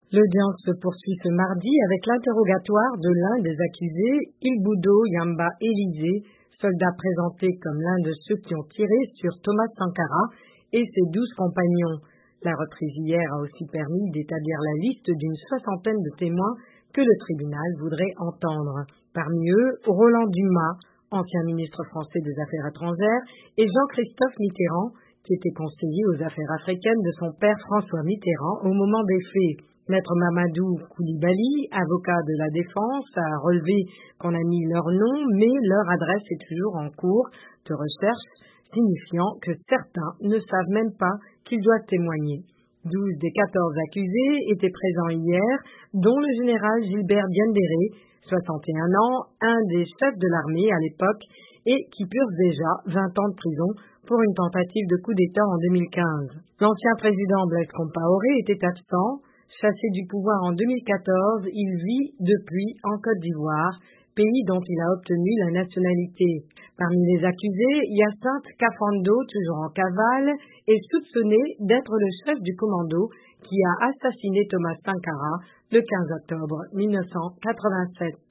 L'audience se poursuit ce mardi avec l'interrogatoire de l'un des accusés, Ilboudo Yamba Élisée, soldat présenté comme l'un de ceux qui ont tiré sur Thomas Sankara et ses 12 compagnons. La reprise hier a aussi permis d'établir la liste d'une 60aine de témoins que le tribunal voudrait entendre. Parmi eux, Roland Dumas, ancien ministre français des Affaires étrangères, et Jean-Christophe Mitterrand, qui était conseiller aux affaires africaines de son père François Mitterrand au moment des faits. Maître Mamadou Koulibaly, avocat de la défense, a relevé qu'on a mis leur nom, mais leur adresse est toujours en cours de recherche, signifiant que certains ne savent même pas qu'ils doivent témoigner. 12 des 14 accusés étaient présents hier, dont le général Gilbert Diendéré, 61 ans, un des chefs de l'armée à l'époque, et qui purge déjà 20 ans de prison pour une tentative de coup d'État en 2015. L'ancien président Blaise Compaoré était absent. Chassé du pouvoir en 2014, il vit depuis en Côte d'Ivoire, pays dont il a obtenu la nationalité. Parmi les accusés, Hyacinthe Kafando, toujours en cavale, est soupçonné d'être le chef du commando qui a assassiné Thomas Sankara le 15 octobre 1987.